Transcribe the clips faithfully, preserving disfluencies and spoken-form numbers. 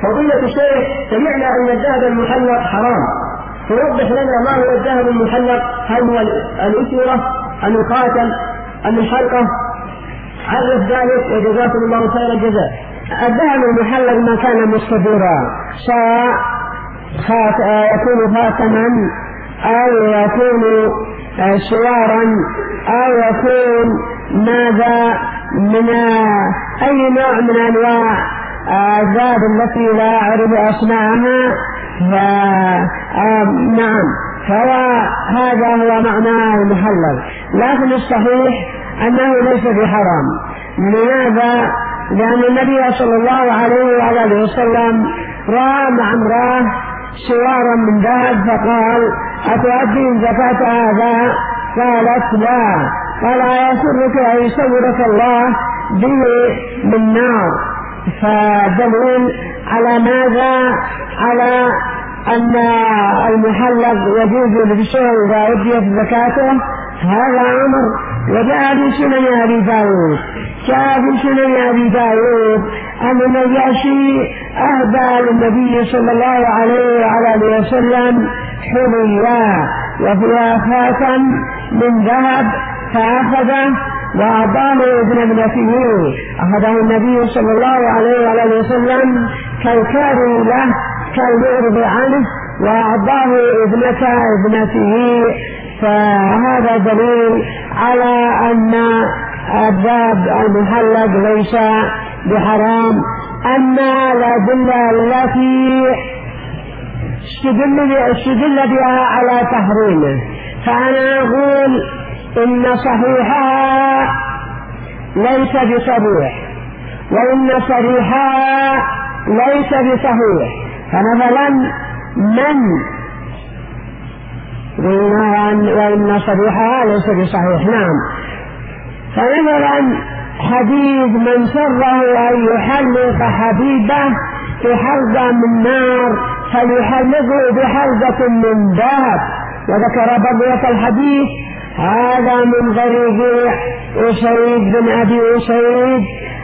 فضيلة الشيخ سمعنا أن الذهب المحلق حرام، توضح لنا ما هو الذهب المحلق؟ هل هو الأسورة أم الخاتم أم الحلقة؟ عرف ذلك وجزاكم الله خير الجزاء. الذهب المحلق ما كان مستديرا، سواء يكون خاتما أو يكون سوارا أو يكون ماذا من أي نوع من أنواع الذهب التي لا أعرف أسماءها، نعم فهذا هو معناه المحلق. لكن الصحيح أنه ليس بحرام. لماذا؟ لأن النبي صلى الله عليه وآله وسلم رأى مع امرأة سوارا من ذهب فقال أتؤدين زكاة هذا؟ قالت لا. قال أيسرك أن يصورك الله به من نار؟ فدليل على ماذا؟ على أن المحلق يجوز بشيء إذا أديت زكاته. هذا أمر وجاء في سنن أبي داود جاء في سنن أبي داود أن النجاشي أهدى للنبي صلى الله عليه وعلى وسلم حليا وفيها خاتم من ذهب فأخذه وأعطاه ابن ابنته. أخذه النبي صلى الله عليه وعلى وسلم كالكاري له كالمعرض عنه وأعطاه ابنة ابنته. فهذا دليل على أن الذهب المحلق ليس بحرام. أما الأدلة التي استدل بها على تحريمه فأنا أقول إن صحيحها ليس بصريح وإن صريحها ليس بصحيح. فمثلا من وإن صريحها ليس بصحيح، نعم. فمثلا حديث من سره أن يحلق حبيبه بحلقة من نار فليحلقه بحلقة من ذهب، وذكر بقية الحديث. هذا من طريق أسيد بن أبي أسيد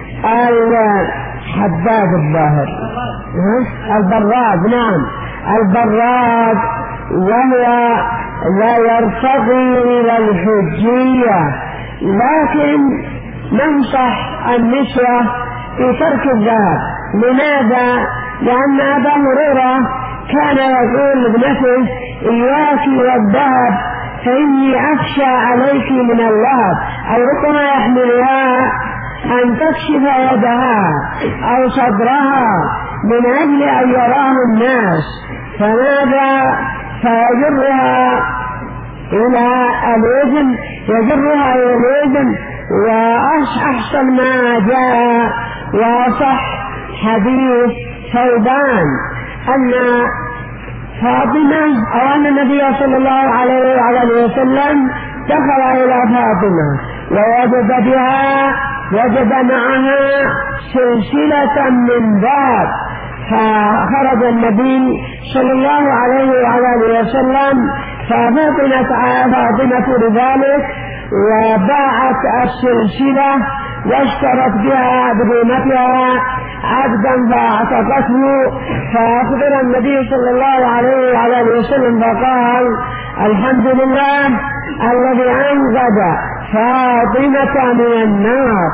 الحداد الظاهر البراد، نعم البراد، وهو لا يرتقي إلى الحجية. لكن ننصح النسوة في ترك الذهب. لماذا؟ لأن أبا هريرة كان يقول لابنته إياك والذهب فإني أخشى عليك من اللهب، أو ربما يحملها أن تكشف يدها أو صدرها من أجل أن يراه الناس. فماذا؟ فيجرها إلى الإذن يجرها إلى الإذن. وأحسن ما جاء وصح حديث ثوبان أن فاطمة أو أن النبي صلى الله عليه وعلى وسلم دخل إلى فاطمة ووجد بها وجد معها سلسلة من ذهب، فخرج النبي صلى الله عليه وعلى وسلم ففطنت فاطمة لذلك وباعت السلسلة واشترت بها بقيمتها عبدا فاعتقته. فأخبر النبي صلى الله عليه وعلى وسلم فقال الحمد لله الذي أنقذ فاطمة من النار.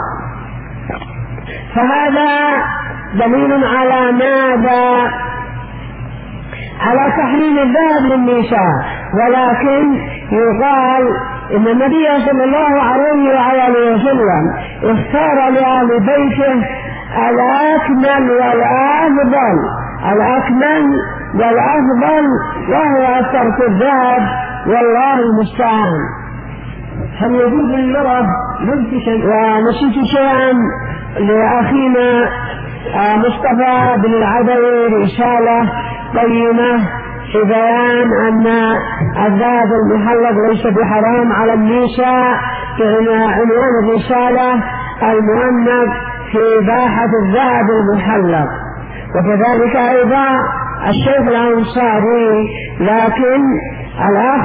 فهذا دليل على ماذا؟ على تحريم الذهب للنساء. ولكن يقال إن النبي صلى الله عليه وعلى وسلم اختار لأهل بيته الأكمل والأفضل الأكمل والأفضل وهو ترك الذهب، والله المستعان. هل يجوز للمرأة لبس شيء؟ ونسيت شيئا لأخينا مصطفى بن العدوي رسالة قيمة في بيان أن الذهب المحلق ليس بحرام على النساء، عنوان الرسالة المؤنث في إباحة الذهب المحلق. وكذلك أيضا الشيخ الأنصاري. لكن الأخ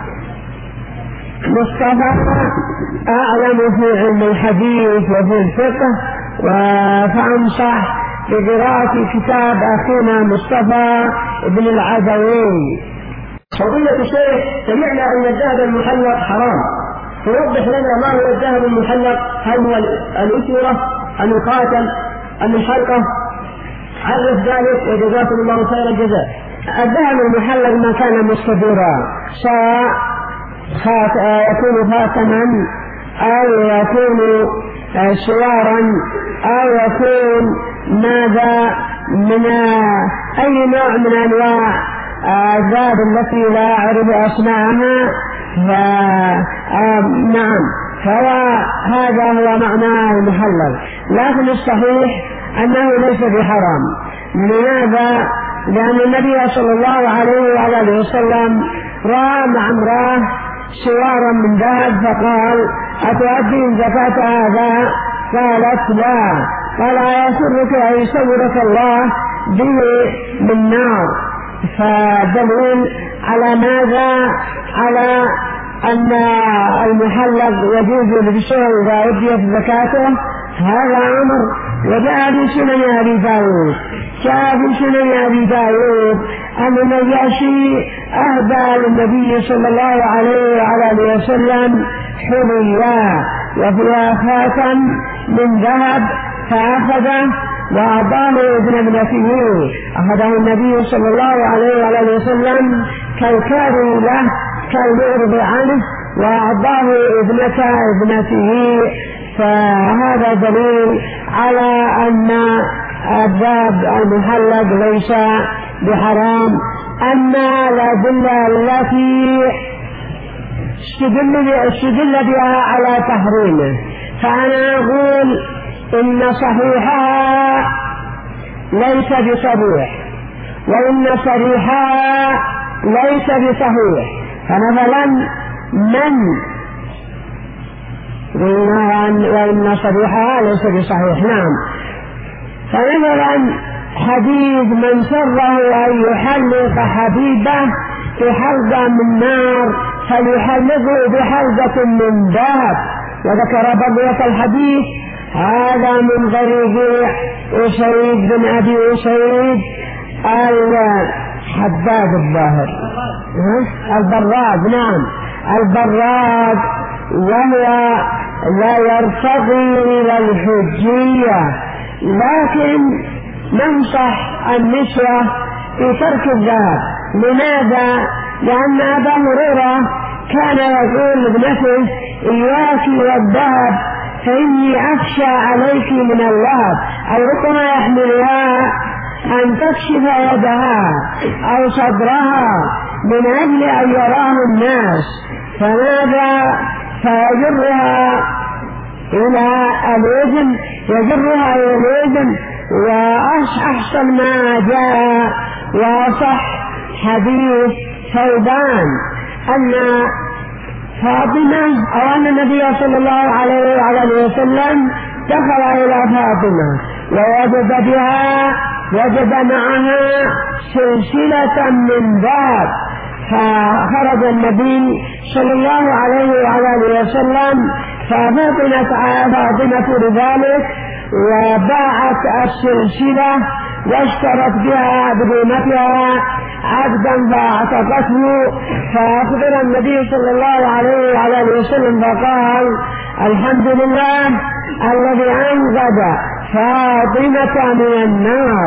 مصطفى أعلم في علم الحديث وفي الفقه، فأنصح بقراءة كتاب أخينا مصطفى بن العدوي. فضيلة الشيخ، سمعنا أن الذهب المحلق حرام، توضح لنا ما هو الذهب المحلق؟ هل هو الأسورة أم الخاتم أم الحلقة؟ عرف ذلك وجزاكم الله خير الجزاء. الذهب المحلق ما كان مستديرا، سواء خات... يكون خاتما أو يكون سوارا أو يكون ماذا من أي نوع من أنواع الذهب التي لا أعرف أسماءها. ف... نعم، فهذا هو معناه المحلق، لكن الصحيح أنه ليس بحرام. لماذا؟ لأن النبي صلى الله عليه وآله وسلم رأى مع امرأة سوارا من ذهب فقال: أتؤدين زكاة هذا؟ قالت: لا. قال: أيسرك أن يصورك الله به من نار؟ فدليل على ماذا؟ على أن المحلق يجوز بالشيء إذا أديت زكاته. هذا أمر وجاء في سنن أبي داود جاء في سنن أبي داود أن النجاشي أهدى للنبي صلى الله عليه وعلى وسلم حليا وفيها خاتم من ذهب فأخذه وأعطاه ابن ابنته. أخذه النبي صلى الله عليه وعلى وسلم كالكاري له كالمعرض عنه وأعطاه ابنة ابنته. فهذا دليل على أن الذهب المحلق ليس بحرام. أما الأدلة التي استدل بها على تحريمه فأنا أقول إن صحيحها ليس بصريح وإن صريحها ليس بصحيح. فمثلا من وإن صريحها ليس بصحيح، نعم. فمثلا حديث: من سره أن يحلق حبيبه بحلقة من نار فليحلقه بحلقة من ذهب. وذكر بقية الحديث. هذا من طريق أسيد بن أبي أسيد الحداد الظاهر البراد، نعم البراد، وهو لا يرتقي إلى الحجية، لكن ننصح النسوة في ترك الذهب. لماذا؟ لأن أبا هريرة كان يقول لابنته: إياك والذهب فإني أخشى عليك من اللهب، أو ربما يحملها أن تكشف يدها أو صدرها من أجل أن يراه الناس. فماذا؟ فيجرها إلى الوزن يجرها إلى الوزن. وأحسن ما جاء وصح حديث ثوبان أن فاطمة أو أن النبي صلى الله عليه وعلى وسلم دخل إلى فاطمة ووجد بها وجد معها سلسلة من ذهب، فخرج النبي صلى الله عليه وعلى وسلم ففطنت فاطمة لذلك وباعت السلسلة واشترت بها بقيمتها عبدا فاعتقته. فأخبر النبي صلى الله عليه وعلى وسلم فقال: الحمد لله الذي أنقذ فاطمة من النار.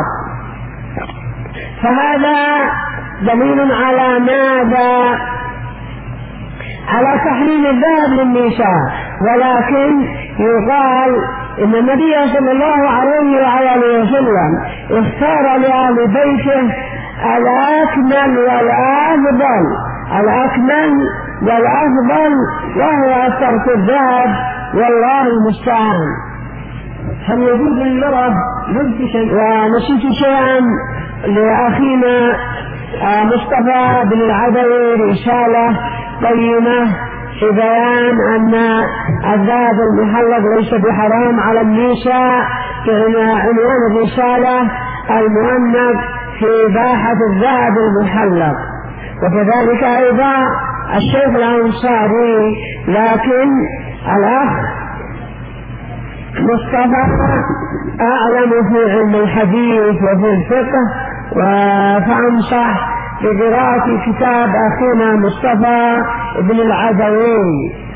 فهذا دليل على ماذا؟ على تحريم الذهب للنساء. ولكن يقال إن النبي صلى الله عليه وعلى وسلم اختار لأهل بيته الأكمل والأفضل الأكمل والأفضل وهو ترك الذهب، والله المستعان. هل يجوز للمرأة لبس شيء؟ ونسيت شيئا لأخينا مصطفى بن العدوي رسالة قيمة في بيان أن الذهب المحلق ليس بحرام على النساء، عنوان الرسالة: المؤنث في إباحة الذهب المحلق. وكذلك أيضا الشيخ الأنصاري. لكن الأخ مصطفى أعلم في علم الحديث وفي الفقه، فأنصح بقراءة كتاب أخينا مصطفى بن العدوي